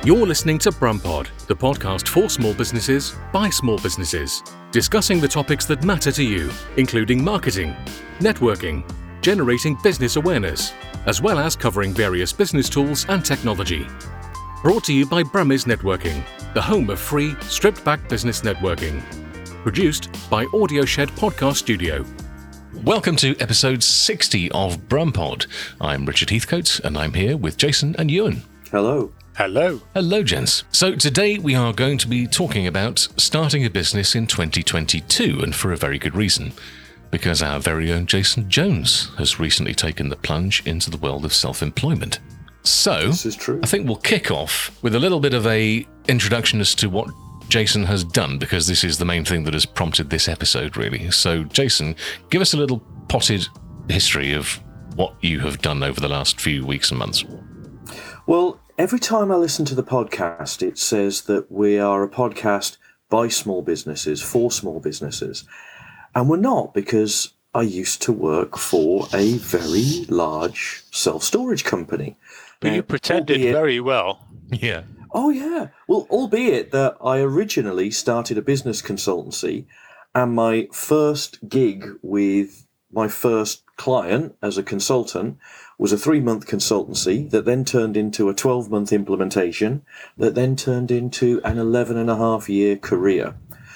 You're listening to Brumpod, the podcast for small businesses by small businesses, discussing the topics that matter to you, including marketing, networking, generating business awareness, as well as covering various business tools and technology. Brought to you by Brummies Networking, the home of free, stripped-back business networking. Produced by AudioShed Podcast Studio. Welcome to episode 60 of Brumpod. I'm Richard Heathcote, and I'm here with Jason and Ewan. Hello. Hello. Hello, gents. So today we are going to be talking about starting a business in 2022, and for a very good reason. Because our very own Jason Jones has recently taken the plunge into the world of self-employment. So, This is true. I think we'll kick off with a little bit of a introduction as to what Jason has done, because this is the main thing that has prompted this episode, really. So, Jason, give us a little potted history of what you have done over the last few weeks and months. Well, every time I listen to the podcast, it says that we are a podcast by small businesses, for small businesses. And we're not, because I used to work for a very large self-storage company. But Now, you pretended very well. Yeah. Oh, yeah. Well, albeit that I originally started a business consultancy, and my first gig with my first client as a consultant was a 3-month consultancy that then turned into a 12-month implementation that then turned into an 11.5-year career.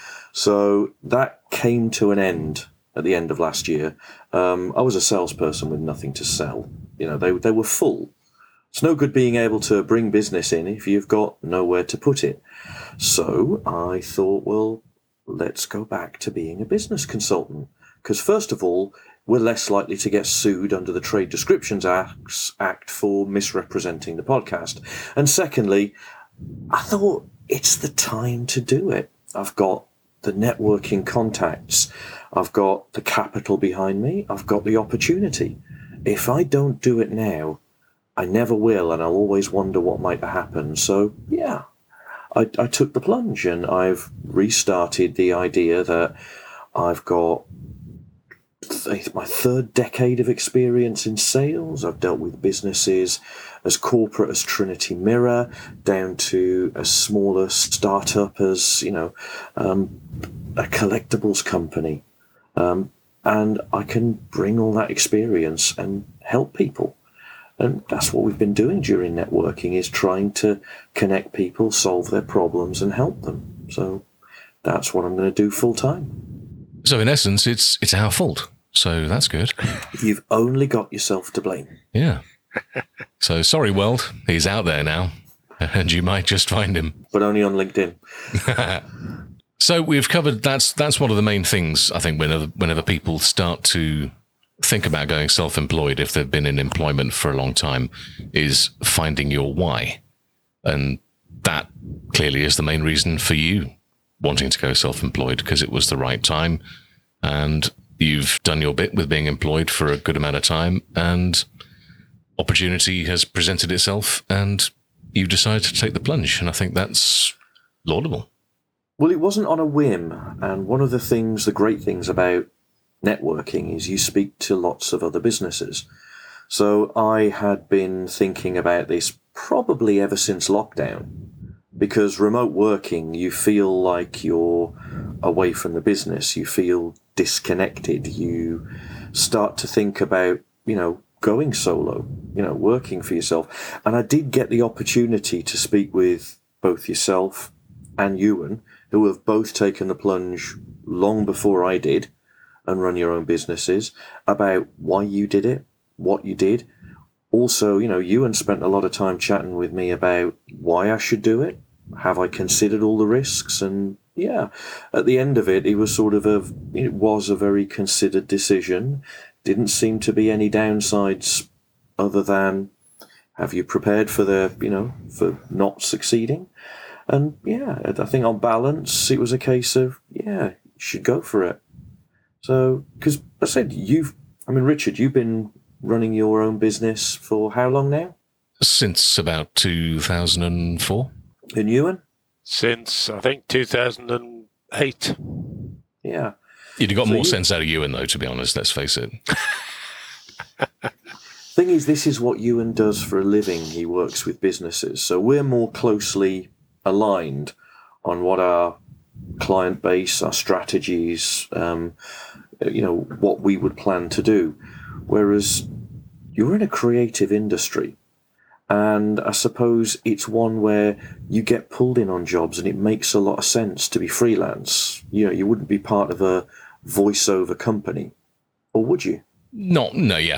So that came to an end at the end of last year. I was a salesperson with nothing to sell. You know, they were full. It's no good being able to bring business in if you've got nowhere to put it. So I thought, well, let's go back to being a business consultant. Because first of all, we're less likely to get sued under the Trade Descriptions Act for misrepresenting the podcast. And secondly, I thought it's the time to do it. I've got the networking contacts. I've got the capital behind me. I've got the opportunity. If I don't do it now, I never will, and I'll always wonder what might happen. So, yeah, I took the plunge, and I've restarted the idea that I've got my third decade of experience in sales. I've dealt with businesses as corporate as Trinity Mirror, down to a smaller startup as, a collectibles company. And I can bring all that experience and help people. And that's what we've been doing during networking, is trying to connect people, solve their problems, and help them. So that's what I'm going to do full time. So in essence, it's our fault. So that's good. You've only got yourself to blame. Yeah. So sorry, world. He's out there now, and you might just find him. But only on LinkedIn. So we've covered that's one of the main things, I think, whenever people start to think about going self-employed, if they've been in employment for a long time, is finding your why. And that clearly is the main reason for you wanting to go self-employed, because it was the right time, and you've done your bit with being employed for a good amount of time, and opportunity has presented itself, and you decided to take the plunge. And I think that's laudable. Well, it wasn't on a whim. And one of the great things about networking is you speak to lots of other businesses. So I had been thinking about this probably ever since lockdown, because remote working, you feel like you're away from the business. You feel disconnected. You start to think about, going solo, working for yourself. And I did get the opportunity to speak with both yourself and Ewan, who have both taken the plunge long before I did and run your own businesses, about why you did it, what you did. Also, Ewan spent a lot of time chatting with me about why I should do it. Have I considered all the risks? And yeah, at the end of it, it was a very considered decision. Didn't seem to be any downsides other than, have you prepared for for not succeeding? And yeah, I think on balance, it was a case of, you should go for it. So, because I said, Richard, you've been running your own business for how long now? Since about 2004. And Ewan? Since, I think, 2008. Yeah. You'd have got more sense out of Ewan, though, to be honest, let's face it. Thing is, this is what Ewan does for a living. He works with businesses, so we're more closely aligned on what our client base, our strategies, what we would plan to do. Whereas you're in a creative industry, and I suppose it's one where you get pulled in on jobs, and it makes a lot of sense to be freelance. You wouldn't be part of a voiceover company, or would you? Not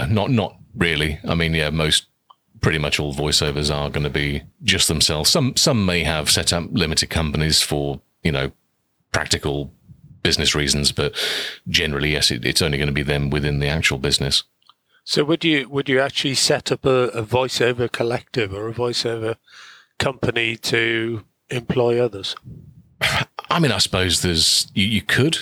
really. I mean, pretty much all voiceovers are going to be just themselves. Some may have set up limited companies for, practical business reasons, but generally, yes, it's only going to be them within the actual business. So would you actually set up a voiceover collective or a voiceover company to employ others? I mean, I suppose you could,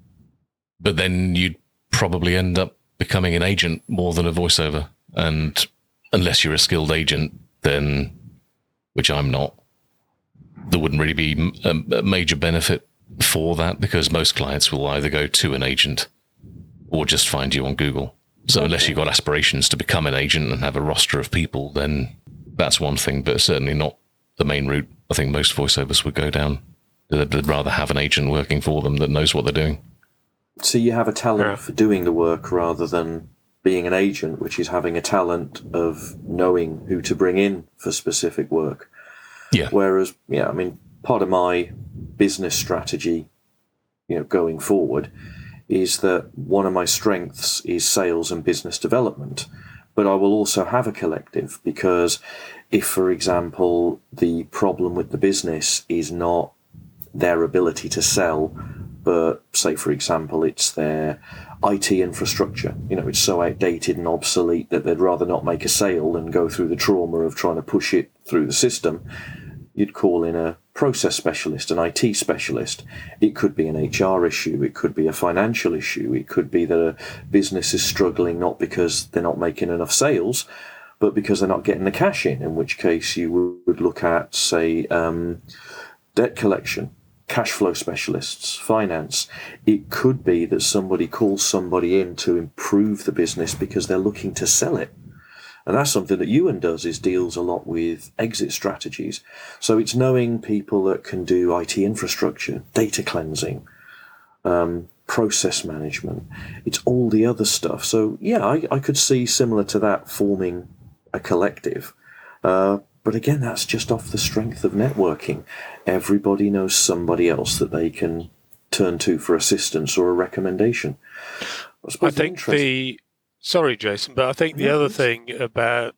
but then you'd probably end up becoming an agent more than a voiceover. And unless you're a skilled agent, then, which I'm not, there wouldn't really be a major benefit for that, because most clients will either go to an agent or just find you on Google. So unless you've got aspirations to become an agent and have a roster of people, then that's one thing, but certainly not the main route I think most voiceovers would go down. They'd rather have an agent working for them that knows what they're doing. So you have a talent for doing the work rather than being an agent, which is having a talent of knowing who to bring in for specific work. Yeah. Whereas, part of my business strategy, going forward, is that one of my strengths is sales and business development, but I will also have a collective, because if, for example, the problem with the business is not their ability to sell, but say, for example, it's their IT infrastructure, it's so outdated and obsolete that they'd rather not make a sale than go through the trauma of trying to push it through the system, you'd call in a process specialist, an IT specialist. It could be an HR issue. It could be a financial issue. It could be that a business is struggling not because they're not making enough sales, but because they're not getting the cash in which case you would look at, say, debt collection, cash flow specialists, finance. It could be that somebody calls somebody in to improve the business because they're looking to sell it. And that's something that Ewan does, is deals a lot with exit strategies. So it's knowing people that can do IT infrastructure, data cleansing, process management. It's all the other stuff. So, yeah, I could see similar to that forming a collective. But again, that's just off the strength of networking. Everybody knows somebody else that they can turn to for assistance or a recommendation. I think Sorry, Jason, but I think the other thing about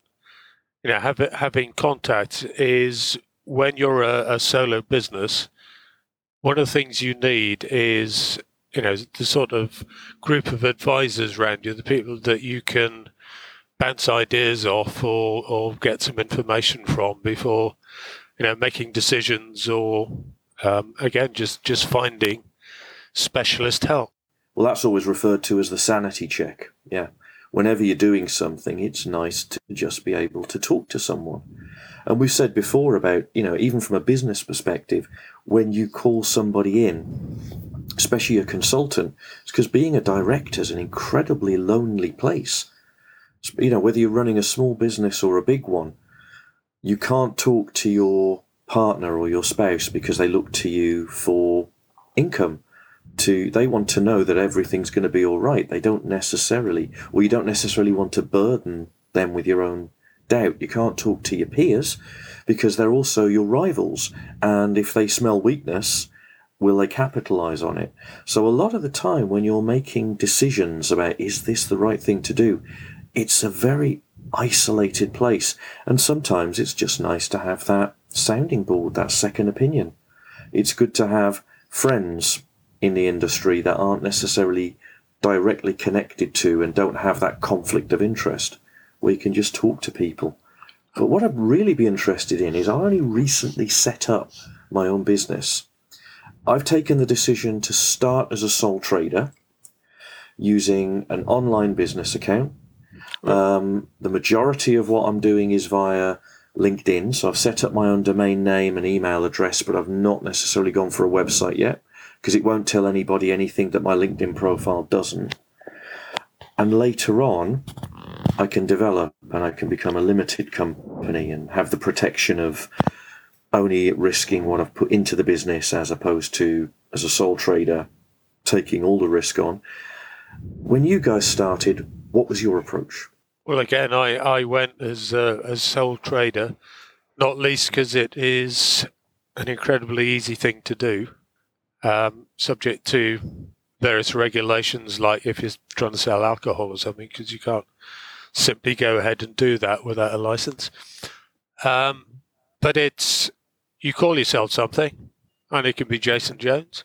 having contacts is when you're a solo business, one of the things you need is the sort of group of advisors around you, the people that you can bounce ideas off or get some information from before making decisions, or again just finding specialist help. Well, that's always referred to as the sanity check. Yeah. Whenever you're doing something, it's nice to just be able to talk to someone. And we've said before about, even from a business perspective, when you call somebody in, especially a consultant, it's because being a director is an incredibly lonely place. Whether you're running a small business or a big one, you can't talk to your partner or your spouse because they look to you for income. They want to know that everything's going to be all right. You don't necessarily want to burden them with your own doubt. You can't talk to your peers because they're also your rivals. And if they smell weakness, will they capitalize on it? So a lot of the time when you're making decisions about, is this the right thing to do? It's a very isolated place. And sometimes it's just nice to have that sounding board, that second opinion. It's good to have friends in the industry that aren't necessarily directly connected to and don't have that conflict of interest, where you can just talk to people. But what I'd really be interested in is I only recently set up my own business. I've taken the decision to start as a sole trader using an online business account. The majority of what I'm doing is via LinkedIn. So I've set up my own domain name and email address, but I've not necessarily gone for a website yet, because it won't tell anybody anything that my LinkedIn profile doesn't. And later on, I can develop and I can become a limited company and have the protection of only risking what I've put into the business as opposed to, as a sole trader, taking all the risk on. When you guys started, what was your approach? Well, again, I went as sole trader, not least because it is an incredibly easy thing to do, subject to various regulations, like if you're trying to sell alcohol or something, because you can't simply go ahead and do that without a license. But it's, you call yourself something, and it can be Jason Jones,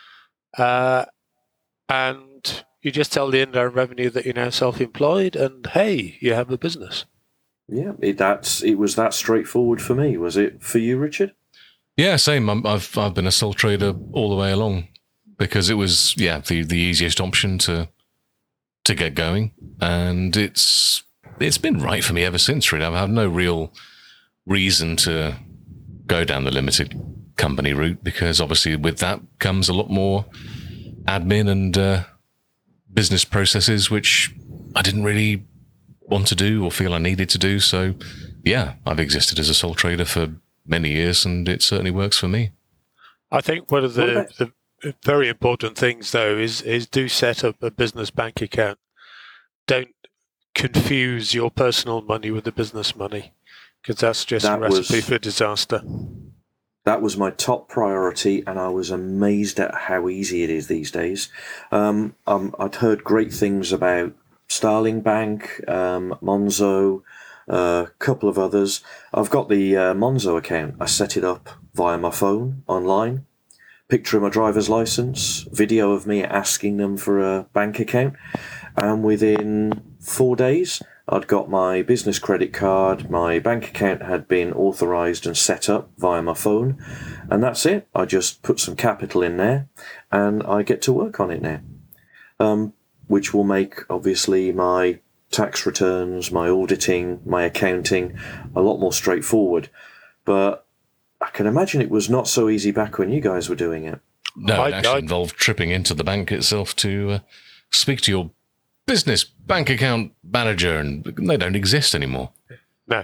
and you just tell the Inland Revenue that you're now self-employed, and hey, you have a business. Yeah, it was that straightforward for me. Was it for you, Richard? Yeah, same. I've been a sole trader all the way along because it was the easiest option to get going, and it's been right for me ever since. Really, I've had no real reason to go down the limited company route because obviously with that comes a lot more admin and business processes, which I didn't really want to do or feel I needed to do. So, yeah, I've existed as a sole trader for many years, and it certainly works for me. I think one of the very important things, though, is do set up a business bank account. Don't confuse your personal money with the business money, because that's just a recipe for disaster. That was my top priority, and I was amazed at how easy it is these days. I'd heard great things about Starling Bank, Monzo, a couple of others. I've got the Monzo account. I set it up via my phone online. Picture of my driver's license, video of me asking them for a bank account, and within 4 days, I'd got my business credit card, my bank account had been authorised and set up via my phone, and that's it. I just put some capital in there, and I get to work on it now, which will make, obviously, my tax returns, my auditing, my accounting a lot more straightforward. But I can imagine it was not so easy back when you guys were doing it. No, it actually involved tripping into the bank itself to speak to your business bank account manager, and they don't exist anymore. No.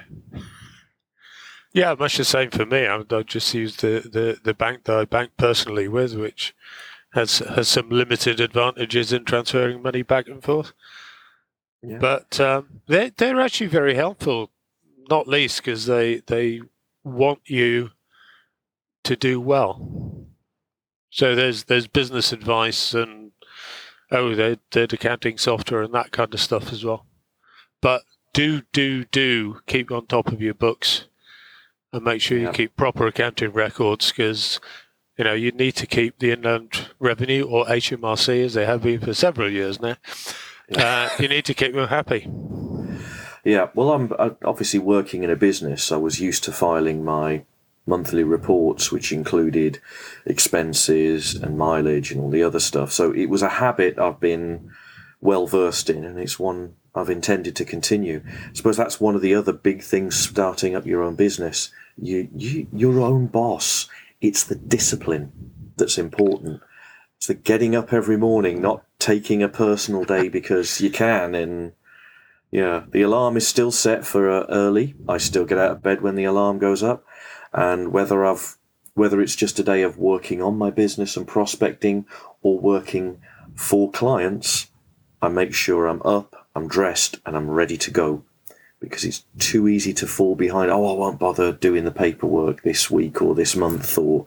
Yeah, much the same for me. I just used the bank that I bank personally with, which has some limited advantages in transferring money back and forth. Yeah. But they're actually very helpful, not least because they want you to do well. So there's business advice and they're accounting software and that kind of stuff as well. But do keep on top of your books and make sure you keep proper accounting records, because you need to keep the Inland Revenue, or HMRC as they have been for several years now. You need to keep them happy. Yeah, well, I'm obviously working in a business. I was used to filing my monthly reports, which included expenses and mileage and all the other stuff. So it was a habit I've been well versed in, and it's one I've intended to continue. I suppose that's one of the other big things starting up your own business. You're your own boss. It's the discipline that's important. It's the getting up every morning, not taking a personal day because you can. And yeah, the alarm is still set for early. I still get out of bed when the alarm goes up. And whether it's just a day of working on my business and prospecting or working for clients, I make sure I'm up, I'm dressed, and I'm ready to go. Because it's too easy to fall behind. Oh, I won't bother doing the paperwork this week or this month, or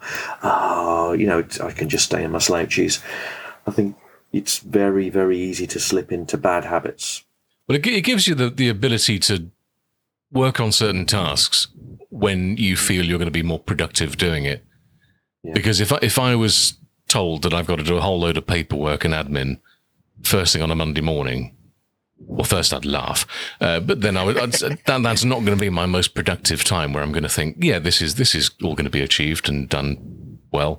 I can just stay in my slouches. I think it's very, very easy to slip into bad habits. Well, it gives you the ability to work on certain tasks when you feel you're going to be more productive doing it. Yeah. Because if I was told that I've got to do a whole load of paperwork and admin first thing on a Monday morning, well, first I'd laugh, but then that's not going to be my most productive time, where I'm going to think, yeah, this is all going to be achieved and done well.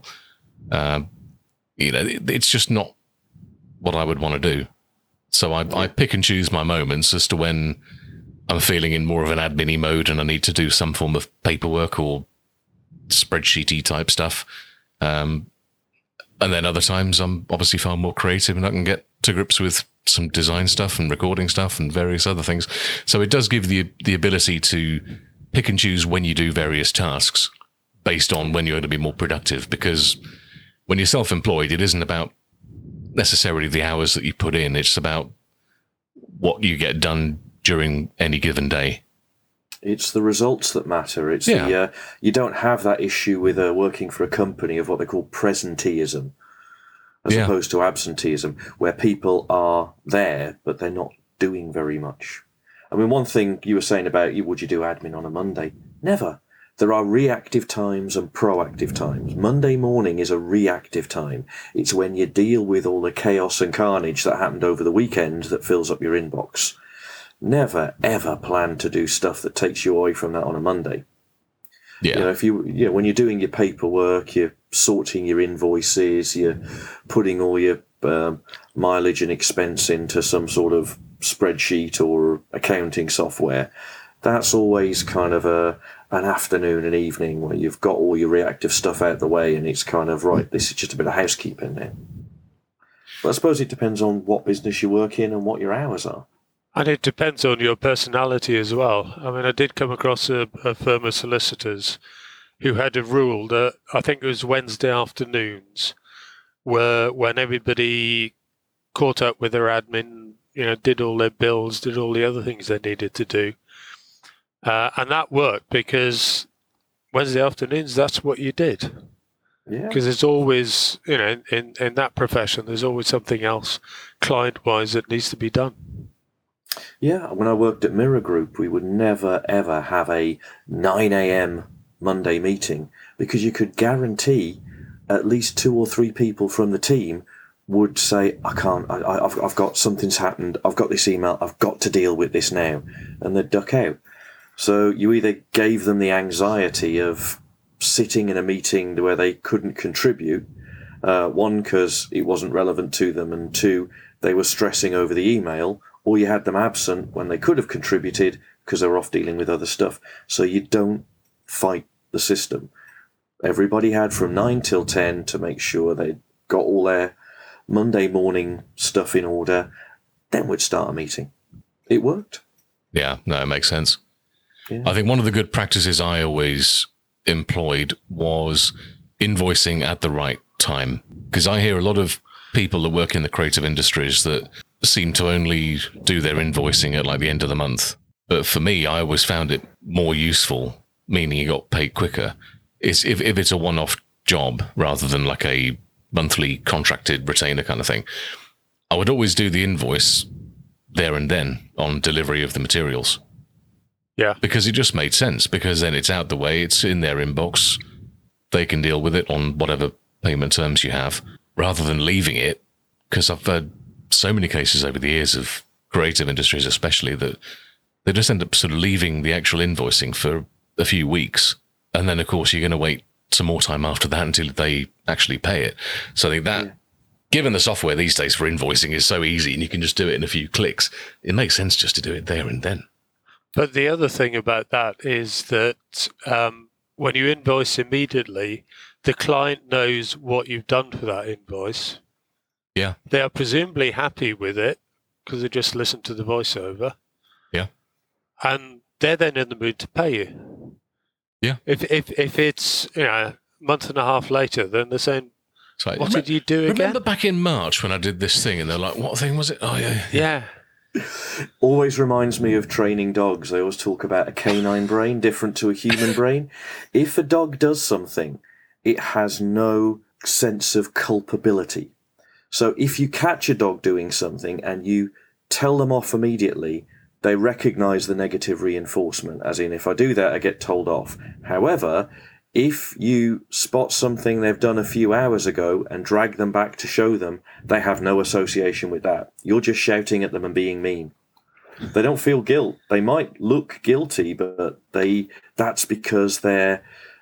It's just not what I would want to do. So I pick and choose my moments as to when I'm feeling in more of an admin-y mode and I need to do some form of paperwork or spreadsheety type stuff. And then other times I'm obviously far more creative and I can get to grips with some design stuff and recording stuff and various other things. So it does give you the ability to pick and choose when you do various tasks based on when you're going to be more productive. Because when you're self-employed, it isn't about necessarily the hours that you put in. It's about what you get done during any given day. It's the results that matter. It's you don't have that issue with working for a company of what they call presenteeism, as opposed to absenteeism, where people are there but they're not doing very much. I mean, one thing you were saying about would you do admin on a Monday? Never. There are reactive times and proactive times. Monday morning is a reactive time. It's when you deal with all the chaos and carnage that happened over the weekend that fills up your inbox. Never, ever plan to do stuff that takes you away from that on a Monday. Yeah. When you're doing your paperwork, you're sorting your invoices, you're putting all your mileage and expense into some sort of spreadsheet or accounting software. That's always kind of an afternoon and evening where you've got all your reactive stuff out the way, and it's kind of, right, this is just a bit of housekeeping now. But I suppose it depends on what business you work in and what your hours are. And it depends on your personality as well. I mean, I did come across a firm of solicitors who had a rule that I think it was Wednesday afternoons were when everybody caught up with their admin, did all their bills, did all the other things they needed to do. And that worked because Wednesday afternoons, that's what you did. Yeah. Because there's always, in that profession, there's always something else client-wise that needs to be done. Yeah, when I worked at Mirror Group, we would never, ever have a 9 a.m. Monday meeting because you could guarantee at least 2 or 3 people from the team would say, I can't, I've got something's happened, I've got this email, I've got to deal with this now, and they'd duck out. So you either gave them the anxiety of sitting in a meeting where they couldn't contribute, one, because it wasn't relevant to them, and 2, they were stressing over the email, or you had them absent when they could have contributed because they were off dealing with other stuff. So you don't fight the system. Everybody had from 9 till 10 to make sure they got all their Monday morning stuff in order, then we'd start a meeting. It worked. Yeah, no, it makes sense. Yeah. I think one of the good practices I always employed was invoicing at the right time. Because I hear a lot of people that work in the creative industries that seem to only do their invoicing at like the end of the month. But for me, I always found it more useful, meaning you got paid quicker, is if it's a one-off job rather than like a monthly contracted retainer kind of thing. I would always do the invoice there and then on delivery of the materials. Yeah. Because it just made sense, because then it's out the way, it's in their inbox, they can deal with it on whatever payment terms you have, rather than leaving it, because I've heard so many cases over the years of creative industries especially that they just end up sort of leaving the actual invoicing for a few weeks. And then, of course, you're going to wait some more time after that until they actually pay it. So I think that, given the software these days for invoicing is so easy and you can just do it in a few clicks, it makes sense just to do it there and then. But the other thing about that is that when you invoice immediately, the client knows what you've done for that invoice. Yeah. They are presumably happy with it because they just listen to the voiceover. Yeah. And they're then in the mood to pay you. Yeah. If it's a month and a half later, then they're saying, like, what did you do again? Remember back in March when I did this thing and they're like, what thing was it? Oh, yeah. Yeah. Always reminds me of training dogs. They always talk about a canine brain different to a human brain. If a dog does something, it has no sense of culpability. So if you catch a dog doing something and you tell them off immediately, they recognize the negative reinforcement, as in, if I do that, I get told off. However, if you spot something they've done a few hours ago and drag them back to show them, they have no association with that. You're just shouting at them and being mean. They don't feel guilt. They might look guilty, but that's because they're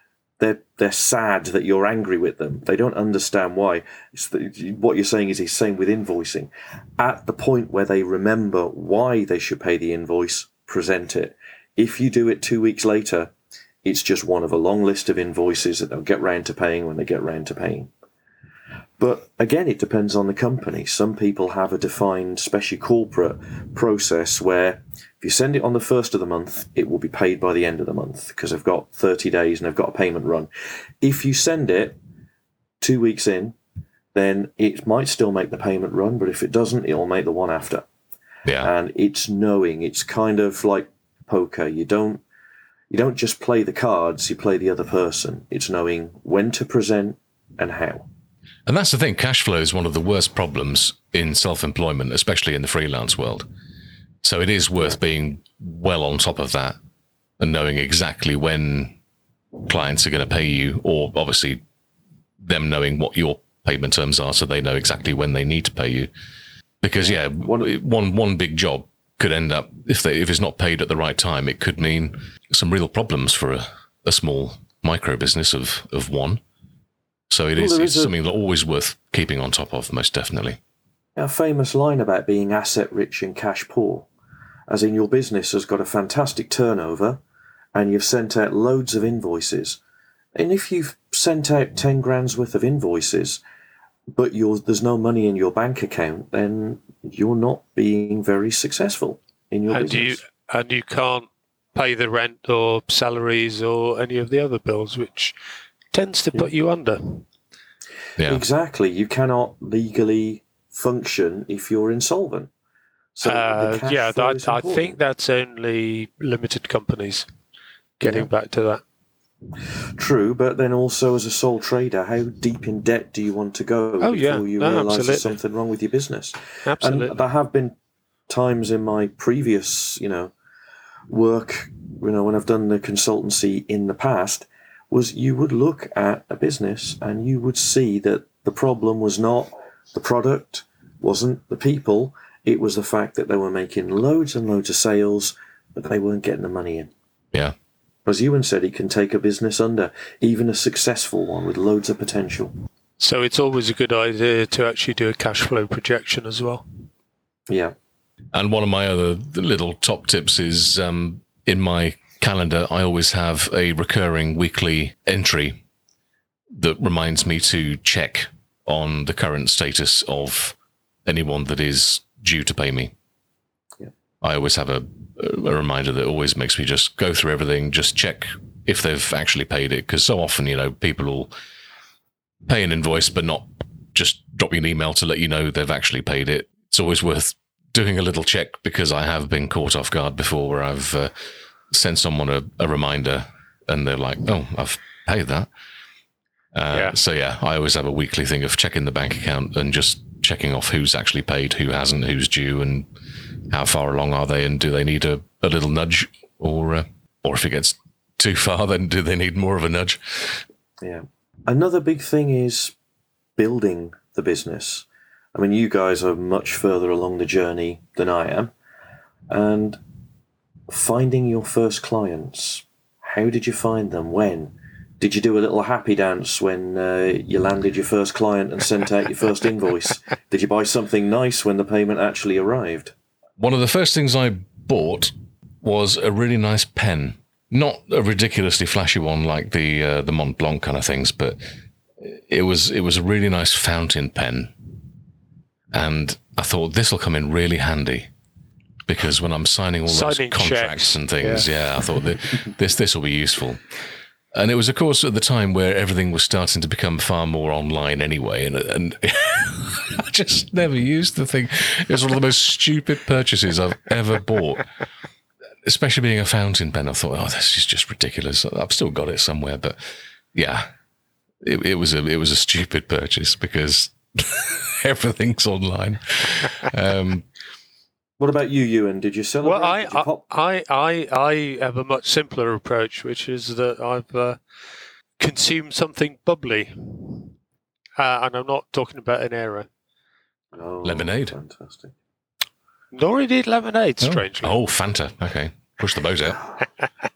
sad that you're angry with them. They don't understand why. What you're saying is the same with invoicing. At the point where they remember why they should pay the invoice, present it. If you do it 2 weeks later, it's just one of a long list of invoices that they'll get round to paying when they get round to paying. But again, it depends on the company. Some people have a defined, especially corporate process where if you send it on the first of the month, it will be paid by the end of the month because they've got 30 days and they've got a payment run. If you send it 2 weeks in, then it might still make the payment run, but if it doesn't, it'll make the one after. Yeah. And it's knowing. It's kind of like poker. You don't just play the cards, you play the other person. It's knowing when to present and how. And that's the thing. Cash flow is one of the worst problems in self-employment, especially in the freelance world. So it is worth being well on top of that and knowing exactly when clients are going to pay you, or obviously them knowing what your payment terms are so they know exactly when they need to pay you. Because, one big job could end up, if it's not paid at the right time, it could mean some real problems for a small micro business of one. So it's something that's always worth keeping on top of, most definitely. A famous line about being asset rich and cash poor, as in your business has got a fantastic turnover and you've sent out loads of invoices. And if you've sent out 10 grand's worth of invoices, but there's no money in your bank account, then you're not being very successful in your business. And you can't pay the rent or salaries or any of the other bills, which tends to put you under. Yeah. Exactly. You cannot legally function if you're insolvent. So I think that's only limited companies. Getting back to that. True, but then also as a sole trader, how deep in debt do you want to go before you realise there's something wrong with your business? Absolutely. And there have been times in my previous, work, when I've done the consultancy in the past, was you would look at a business and you would see that the problem was not the product, wasn't the people, it was the fact that they were making loads and loads of sales, but they weren't getting the money in. Yeah. As Ewan said, he can take a business under, even a successful one with loads of potential. So it's always a good idea to actually do a cash flow projection as well. Yeah. And one of my other little top tips is in my calendar, I always have a recurring weekly entry that reminds me to check on the current status of anyone that is due to pay me. Yeah. I always have a reminder that always makes me just go through everything, just check if they've actually paid it. Because so often, people will pay an invoice, but not just drop you an email to let you know they've actually paid it. It's always worth doing a little check, because I have been caught off guard before where I've sent someone a reminder and they're like, oh, I've paid that. So I always have a weekly thing of checking the bank account and just checking off who's actually paid, who hasn't, who's due, and how far along are they, and do they need a little nudge, or if it gets too far, then do they need more of a nudge? Yeah. Another big thing is building the business. I mean, you guys are much further along the journey than I am, and finding your first clients. How did you find them? When? Did you do a little happy dance when you landed your first client and sent out your first invoice? Did you buy something nice when the payment actually arrived? One of the first things I bought was a really nice pen. Not a ridiculously flashy one like the Mont Blanc kind of things, but it was a really nice fountain pen. And I thought, this will come in really handy, because when I'm signing all those contracts checks and things, I thought that this will be useful. And it was, of course, at the time where everything was starting to become far more online anyway, and I just never used the thing. It was one of the most stupid purchases I've ever bought, especially being a fountain pen. I thought, this is just ridiculous. I've still got it somewhere, but it was a stupid purchase, because everything's online. What about you, Ewan? Did you celebrate? Well, I have a much simpler approach, which is that I've consumed something bubbly, and I'm not talking about an era. Oh, lemonade. Fantastic. Nor indeed lemonade, strangely. Oh, Fanta. Okay, push the boat out.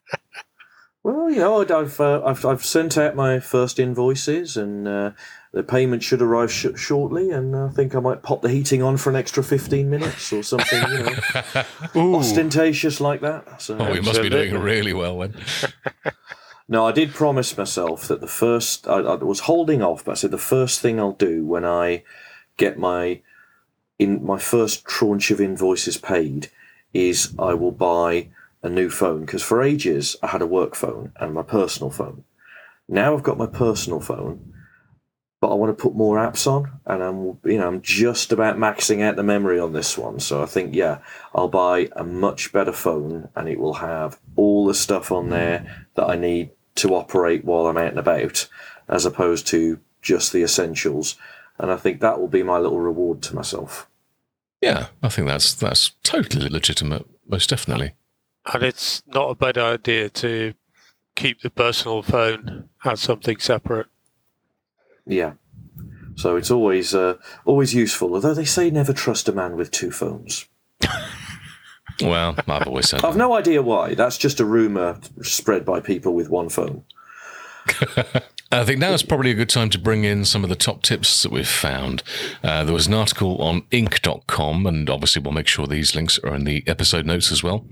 Well, I've sent out my first invoices, and the payment should arrive shortly, and I think I might pop the heating on for an extra 15 minutes or something, ostentatious like that. So, you must be doing really well then. No, I did promise myself that I was holding off, but I said the first thing I'll do when I get my first tranche of invoices paid is I will buy a new phone, because for ages I had a work phone and my personal phone. Now I've got my personal phone, but I want to put more apps on, and I'm just about maxing out the memory on this one. So I think, I'll buy a much better phone, and it will have all the stuff on there that I need to operate while I'm out and about, as opposed to just the essentials. And I think that will be my little reward to myself. Yeah, I think that's totally legitimate, most definitely. And it's not a bad idea to keep the personal phone as something separate. Yeah. So it's always useful, although they say never trust a man with two phones. Well, I've always said I've no idea why. That's just a rumour spread by people with one phone. I think now is probably a good time to bring in some of the top tips that we've found. There was an article on Inc.com, and obviously we'll make sure these links are in the episode notes as well.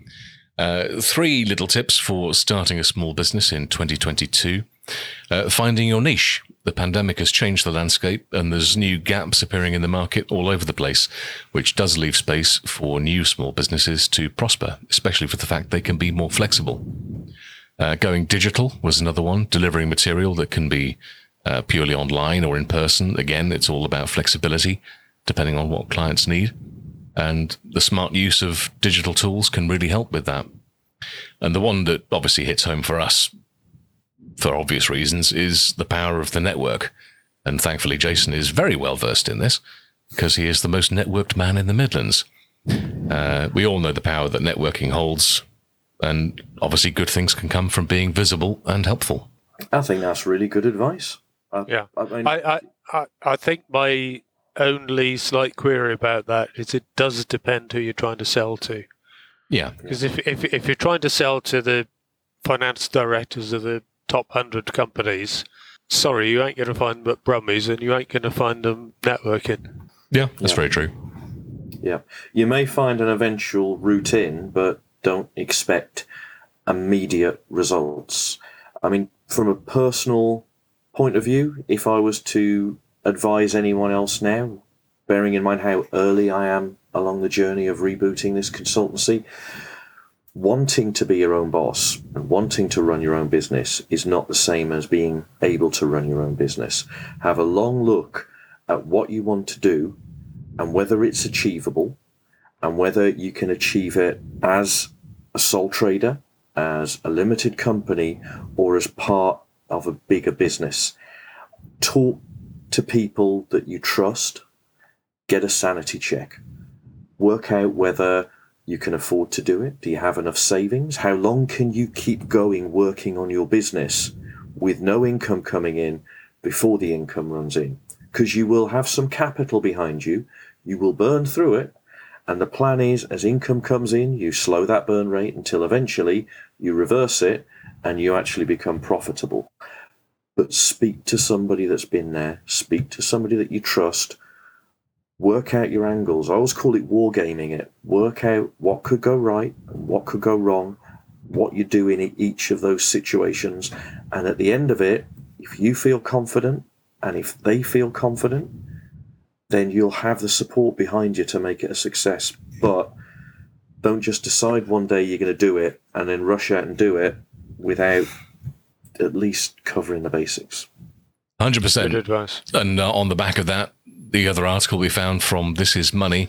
3 little tips for starting a small business in 2022. Finding your niche. The pandemic has changed the landscape, and there's new gaps appearing in the market all over the place, which does leave space for new small businesses to prosper, especially for the fact they can be more flexible. Going digital was another one, delivering material that can be purely online or in person. Again, it's all about flexibility, depending on what clients need. And the smart use of digital tools can really help with that. And the one that obviously hits home for us, for obvious reasons, is the power of the network. And thankfully, Jason is very well versed in this, because he is the most networked man in the Midlands. We all know the power that networking holds, and obviously good things can come from being visible and helpful. I think that's really good advice. I think my only slight query about that is it does depend who you're trying to sell to. Yeah. Because if you're trying to sell to the finance directors of the top 100 companies, sorry, you ain't going to find but brummies, and you ain't going to find them networking. Yeah, that's very true. Yeah. You may find an eventual route in, but don't expect immediate results. I mean, from a personal point of view, if I was to advise anyone else now, bearing in mind how early I am along the journey of rebooting this consultancy, wanting to be your own boss and wanting to run your own business is not the same as being able to run your own business. Have a long look at what you want to do and whether it's achievable, and whether you can achieve it as a sole trader, as a limited company, or as part of a bigger business. Talk to people that you trust. Get a sanity check. Work out whether you can afford to do it. Do you have enough savings? How long can you keep going working on your business with no income coming in before the income runs in? Because you will have some capital behind you. You will burn through it. And the plan is, as income comes in, you slow that burn rate until eventually you reverse it and you actually become profitable. But speak to somebody that's been there. Speak to somebody that you trust. Work out your angles. I always call it wargaming it. Work out what could go right and what could go wrong, what you do in each of those situations. And at the end of it, if you feel confident and if they feel confident, then you'll have the support behind you to make it a success. But don't just decide one day you're going to do it and then rush out and do it without at least covering the basics. 100%. Good advice. And on the back of that, the other article we found from This Is Money,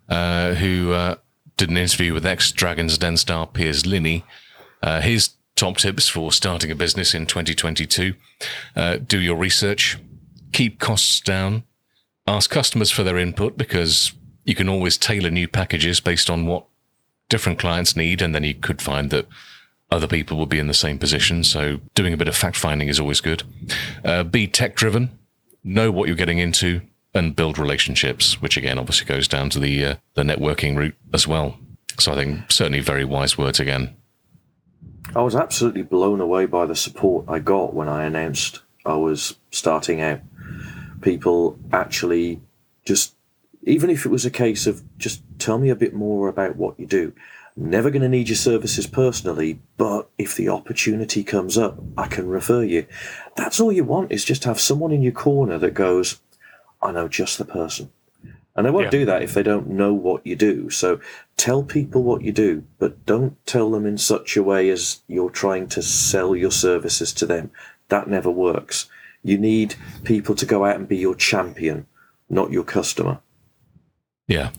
who did an interview with ex-Dragon's Den star Piers Linney. His top tips for starting a business in 2022. Do your research. Keep costs down. Ask customers for their input, because you can always tailor new packages based on what different clients need, and then you could find that other people will be in the same position. So doing a bit of fact-finding is always good. Be tech-driven. Know what you're getting into, and build relationships, which again obviously goes down to the networking route as well. So I think certainly very wise words again. I was absolutely blown away by the support I got when I announced I was starting out. People actually just, even if it was a case of just tell me a bit more about what you do, Never going to need your services personally, but if the opportunity comes up, I can refer you. That's all you want, is just have someone in your corner that goes, I know just the person. And they won't do that if they don't know what you do. So tell people what you do, but don't tell them in such a way as you're trying to sell your services to them. That never works. You need people to go out and be your champion, not your customer. Yeah.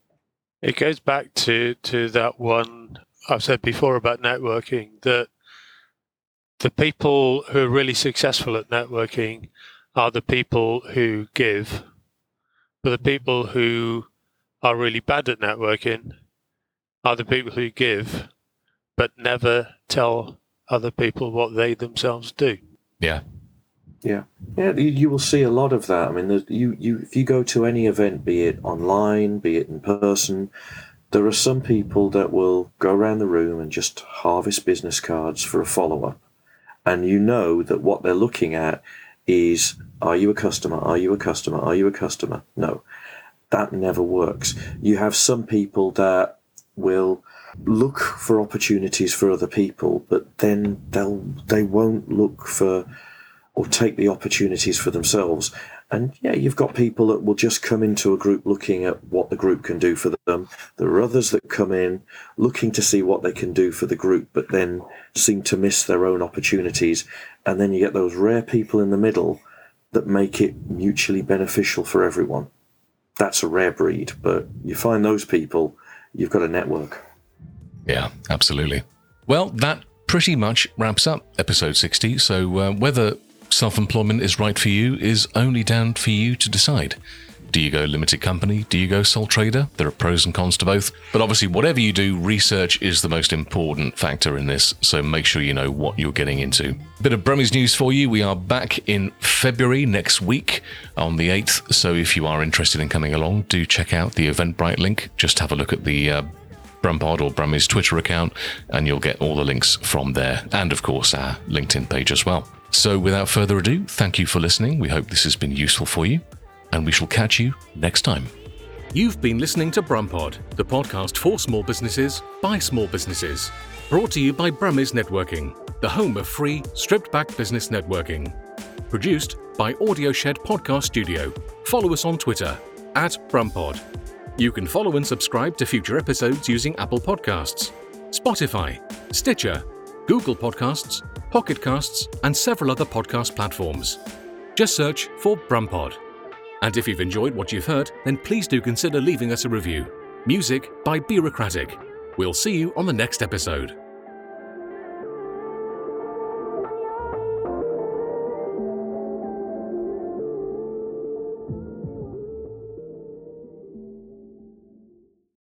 It goes back to that one I've said before about networking, that the people who are really successful at networking are the people who give, but the people who are really bad at networking are the people who give, but never tell other people what they themselves do. Yeah. Yeah, you will see a lot of that. I mean, if you go to any event, be it online, be it in person, there are some people that will go around the room and just harvest business cards for a follow-up. And you know that what they're looking at is, are you a customer? Are you a customer? Are you a customer? No, that never works. You have some people that will look for opportunities for other people, but then they won't look for or take the opportunities for themselves. And you've got people that will just come into a group looking at what the group can do for them. There are others that come in looking to see what they can do for the group, but then seem to miss their own opportunities. And then you get those rare people in the middle that make it mutually beneficial for everyone. That's a rare breed, but you find those people, you've got a network. Yeah, absolutely. Well, that pretty much wraps up episode 60. So whether self-employment is right for you is only down for you to decide. Do you go limited company? Do you go sole trader? There are pros and cons to both. But obviously, whatever you do, research is the most important factor in this. So make sure you know what you're getting into. Bit of Brummies news for you. We are back in February next week on the 8th. So if you are interested in coming along, do check out the Eventbrite link. Just have a look at the Brumpod or Brummies Twitter account, and you'll get all the links from there. And of course, our LinkedIn page as well. So without further ado, thank you for listening. We hope this has been useful for you, and we shall catch you next time. You've been listening to Brumpod, the podcast for small businesses by small businesses. Brought to you by Brummies Networking, the home of free, stripped-back business networking. Produced by AudioShed Podcast Studio. Follow us on Twitter, @Brumpod. You can follow and subscribe to future episodes using Apple Podcasts, Spotify, Stitcher, Google Podcasts, Pocket Casts, and several other podcast platforms. Just search for Brumpod. And if you've enjoyed what you've heard, then please do consider leaving us a review. Music by Bureaucratic. We'll see you on the next episode.